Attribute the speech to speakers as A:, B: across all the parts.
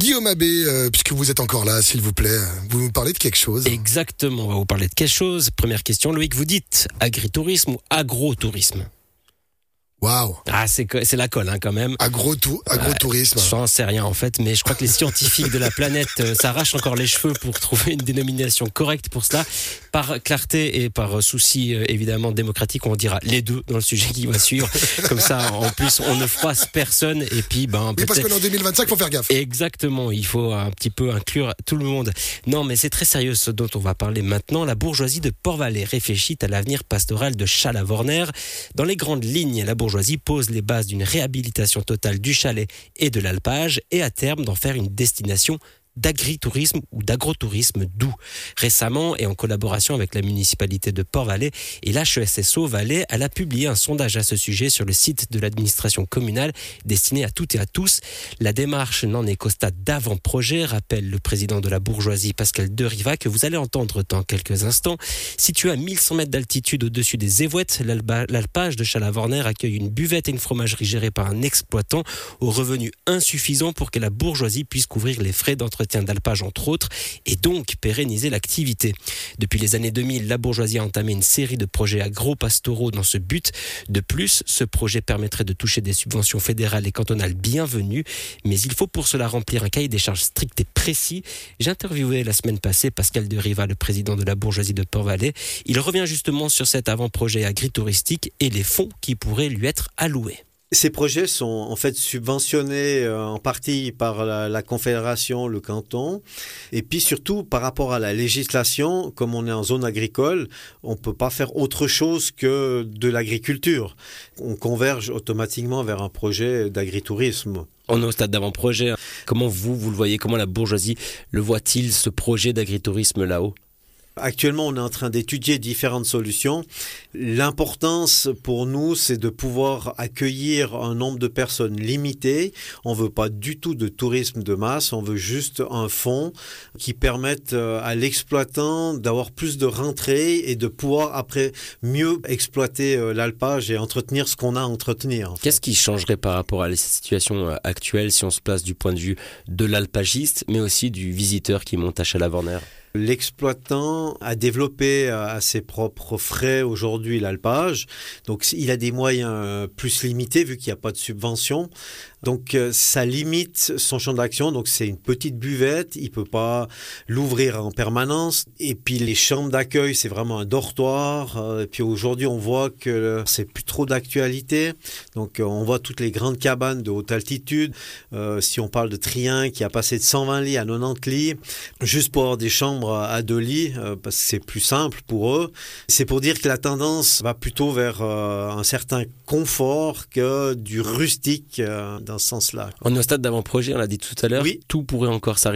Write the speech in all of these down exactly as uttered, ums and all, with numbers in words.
A: Guillaume Abbé, euh, puisque vous êtes encore là, s'il vous plaît, vous nous parlez de quelque chose.
B: Exactement, on va vous parler de quelque chose. Première question, Loïc, vous dites agritourisme ou agrotourisme ?
A: Waouh.
B: Ah, c'est, c'est la colle, hein, quand même.
A: Agro-tou- agrotourisme.
B: Euh, j'en sais rien, en fait, mais je crois que les scientifiques de la planète euh, s'arrachent encore les cheveux pour trouver une dénomination correcte pour cela. Par clarté et par euh, souci, euh, évidemment, démocratique, on dira les deux dans le sujet qui va suivre. Comme ça, en plus, on ne froisse personne. Et puis, ben,
A: Oui,
B: peut-être...
A: parce qu'en deux mille vingt-cinq, il faut faire gaffe.
B: Exactement, il faut un petit peu inclure tout le monde. Non, mais c'est très sérieux ce dont on va parler maintenant. La bourgeoisie de Port-Valais réfléchit à l'avenir pastoral de Chalavorner. Dans les grandes lignes, la bourgeoisie pose les bases d'une réhabilitation totale du chalet et de l'alpage et à terme d'en faire une destination d'agritourisme ou d'agrotourisme doux. Récemment, et en collaboration avec la municipalité de Port-Valais et l'H E S S O Valais, elle a publié un sondage à ce sujet sur le site de l'administration communale destiné à toutes et à tous. La démarche n'en est qu'au stade d'avant-projet, rappelle le président de la bourgeoisie Pascal Deriva, que vous allez entendre dans quelques instants. Situé à mille cent mètres d'altitude au-dessus des Évouettes, l'alpage de Chalavorner accueille une buvette et une fromagerie gérée par un exploitant aux revenus insuffisants pour que la bourgeoisie puisse couvrir les frais d'entretien d'alpage entre autres et donc pérenniser l'activité. Depuis les années deux mille, la bourgeoisie a entamé une série de projets agro-pastoraux dans ce but. De plus, ce projet permettrait de toucher des subventions fédérales et cantonales bienvenues, mais il faut pour cela remplir un cahier des charges strict et précis. J'ai interviewé la semaine passée Pascal Deriva, le président de la bourgeoisie de Port-Valais. Il revient justement sur cet avant-projet agritouristique et les fonds qui pourraient lui être alloués.
C: Ces projets sont en fait subventionnés euh, en partie par la, la Confédération, le canton, et puis surtout par rapport à la législation, comme on est en zone agricole, on ne peut pas faire autre chose que de l'agriculture. On converge automatiquement vers un projet d'agritourisme.
B: On est au stade d'avant-projet. Comment vous, vous le voyez, comment la bourgeoisie le voit-il, ce projet d'agritourisme là-haut ?
C: Actuellement, on est en train d'étudier différentes solutions. L'importance pour nous, c'est de pouvoir accueillir un nombre de personnes limité. On ne veut pas du tout de tourisme de masse, on veut juste un fonds qui permette à l'exploitant d'avoir plus de rentrées et de pouvoir après mieux exploiter l'alpage et entretenir ce qu'on a à entretenir.
B: Qu'est-ce qui changerait par rapport à la situation actuelle si on se place du point de vue de l'alpagiste, mais aussi du visiteur qui monte à Chalavorner ?
C: L'exploitant a développé à ses propres frais aujourd'hui l'alpage, donc il a des moyens plus limités vu qu'il n'y a pas de subvention. Donc ça limite son champ d'action, donc c'est une petite buvette, il ne peut pas l'ouvrir en permanence. Et puis les chambres d'accueil, c'est vraiment un dortoir. Et puis aujourd'hui, on voit que c'est plus trop d'actualité. Donc on voit toutes les grandes cabanes de haute altitude. Euh, si on parle de Trien qui a passé de cent vingt lits à quatre-vingt-dix lits, juste pour avoir des chambres à deux lits, euh, parce que c'est plus simple pour eux. C'est pour dire que la tendance va plutôt vers euh, un certain confort que du rustique euh, dans ce sens-là.
B: On est au stade d'avant-projet, on l'a dit tout à l'heure.
C: Oui.
B: Tout pourrait encore s'arrêter ?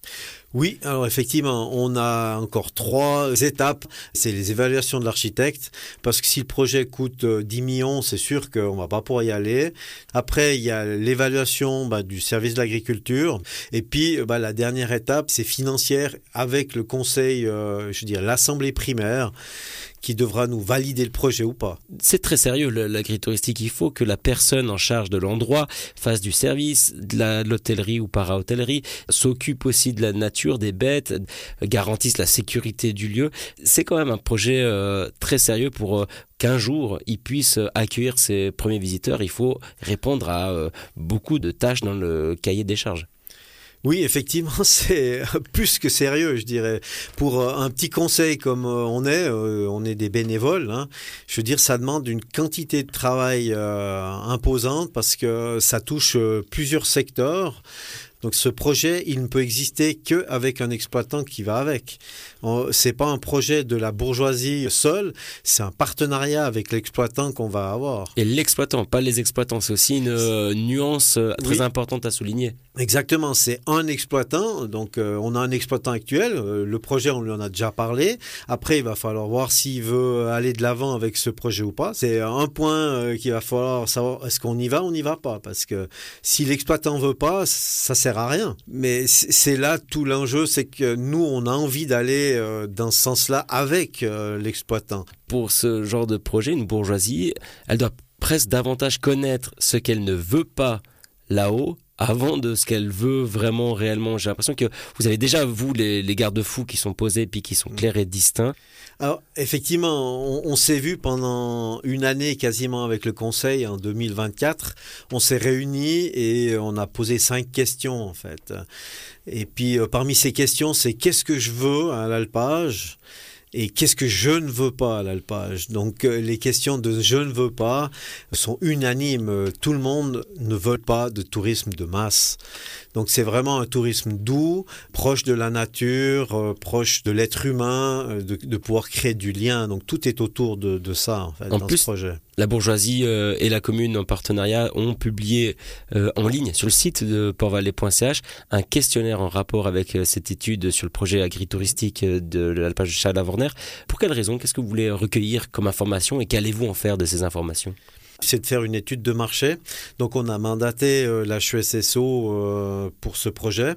C: Oui, alors effectivement, on a encore trois étapes. C'est les évaluations de l'architecte, parce que si le projet coûte dix millions, c'est sûr qu'on ne va pas pouvoir y aller. Après, il y a l'évaluation bah, du service de l'agriculture. Et puis, bah, la dernière étape, c'est financière avec le conseil, euh, je veux dire, l'assemblée primaire, qui devra nous valider le projet ou pas.
B: C'est très sérieux l'agritouristique. Il faut que la personne en charge de l'endroit fasse du service, de, la, de l'hôtellerie ou para-hôtellerie, s'occupe aussi de la nature, des bêtes, garantisse la sécurité du lieu. C'est quand même un projet euh, très sérieux pour euh, qu'un jour il puisse accueillir ses premiers visiteurs. Il faut répondre à euh, beaucoup de tâches dans le cahier des charges.
C: Oui, effectivement, c'est plus que sérieux, je dirais. Pour un petit conseil comme on est, on est des bénévoles, hein, je veux dire, ça demande une quantité de travail euh, imposante parce que ça touche plusieurs secteurs. Donc ce projet, il ne peut exister qu'avec un exploitant qui va avec. C'est pas un projet de la bourgeoisie seule, c'est un partenariat avec l'exploitant qu'on va avoir.
B: Et l'exploitant, pas les exploitants, c'est aussi une euh, nuance euh, très
C: oui.
B: importante à souligner.
C: Exactement, c'est un exploitant, donc euh, on a un exploitant actuel, euh, le projet on lui en a déjà parlé, après il va falloir voir s'il veut aller de l'avant avec ce projet ou pas. C'est un point euh, qu'il va falloir savoir, est-ce qu'on y va ou on n'y va pas, parce que si l'exploitant veut pas, ça sert à rien. Mais c'est là tout l'enjeu, c'est que nous on a envie d'aller euh, dans ce sens-là avec euh, l'exploitant.
B: Pour ce genre de projet, une bourgeoisie, elle doit presque davantage connaître ce qu'elle ne veut pas là-haut avant de ce qu'elle veut vraiment, réellement. J'ai l'impression que vous avez déjà, vous, les, les garde-fous qui sont posés puis qui sont clairs et distincts.
C: Alors, effectivement, on, on s'est vu pendant une année quasiment avec le conseil en deux mille vingt-quatre. On s'est réunis et on a posé cinq questions, en fait. Et puis, euh, parmi ces questions, c'est qu'est-ce que je veux à l'alpage ? Et qu'est-ce que je ne veux pas à l'alpage ? Donc euh, les questions de je ne veux pas sont unanimes. Tout le monde ne veut pas de tourisme de masse. Donc c'est vraiment un tourisme doux, proche de la nature, euh, proche de l'être humain, euh, de, de pouvoir créer du lien. Donc tout est autour de, de ça en fait,
B: en
C: dans
B: plus,
C: ce projet.
B: La bourgeoisie euh, et la commune en partenariat ont publié euh, en ligne sur le site de port valais point c h un questionnaire en rapport avec euh, cette étude sur le projet agritouristique de l'alpage de Chala-Vorner. Pour quelles raisons ? Qu'est-ce que vous voulez recueillir comme information et qu'allez-vous en faire de ces informations ?
C: C'est de faire une étude de marché. Donc on a mandaté euh, la H U S S O euh, pour ce projet.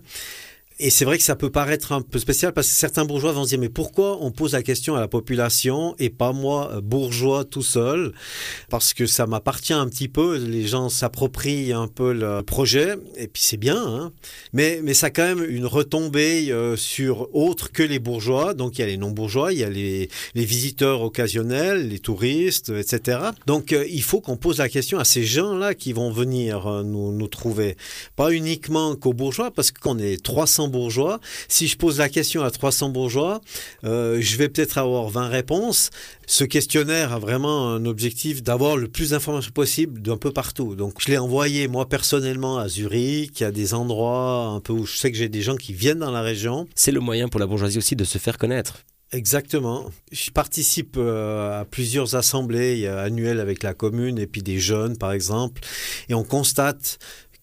C: Et c'est vrai que ça peut paraître un peu spécial parce que certains bourgeois vont se dire mais pourquoi on pose la question à la population et pas moi, bourgeois tout seul ? Parce que ça m'appartient un petit peu, les gens s'approprient un peu le projet et puis c'est bien, hein. mais, mais ça a quand même une retombée euh, sur autre que les bourgeois. Donc il y a les non-bourgeois, il y a les, les visiteurs occasionnels, les touristes, et cetera. Donc euh, il faut qu'on pose la question à ces gens-là qui vont venir euh, nous, nous trouver. Pas uniquement qu'aux bourgeois parce qu'on est trois cents bourgeois. Si je pose la question à trois cents bourgeois, euh, je vais peut-être avoir vingt réponses. Ce questionnaire a vraiment un objectif d'avoir le plus d'informations possible d'un peu partout. Donc, je l'ai envoyé, moi, personnellement, à Zurich, à des endroits un peu où je sais que j'ai des gens qui viennent dans la région.
B: C'est le moyen pour la bourgeoisie aussi de se faire connaître.
C: Exactement. Je participe euh, à plusieurs assemblées annuelles avec la commune et puis des jeunes, par exemple, et on constate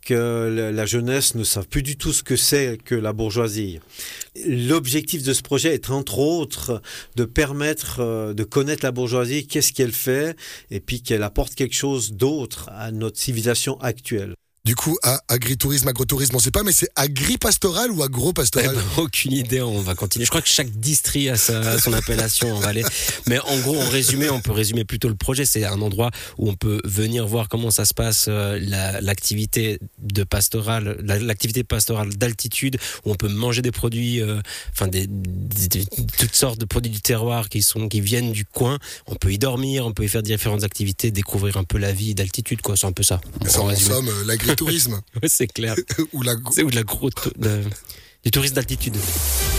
C: que la jeunesse ne savent plus du tout ce que c'est que la bourgeoisie. L'objectif de ce projet est entre autres de permettre de connaître la bourgeoisie, qu'est-ce qu'elle fait, et puis qu'elle apporte quelque chose d'autre à notre civilisation actuelle.
A: Du coup, à agritourisme, agrotourisme, on ne sait pas, mais c'est agri-pastoral ou agro-pastoral ?
B: Eh ben, aucune idée, on va continuer. Je crois que chaque district a sa, son appellation en Valais. Mais en gros, en résumé, on peut résumer plutôt le projet. C'est un endroit où on peut venir voir comment ça se passe, euh, la, l'activité de pastoral, la, l'activité pastorale d'altitude, où on peut manger des produits, euh, enfin des, des, des, toutes sortes de produits du terroir qui sont, qui viennent du coin. On peut y dormir, on peut y faire différentes activités, découvrir un peu la vie d'altitude, quoi. C'est un peu ça.
A: Ça, en somme, euh, l'agritourisme.
B: Oui, c'est clair.
A: ou la...
B: C'est ou de la gros, de, du tourisme d'altitude.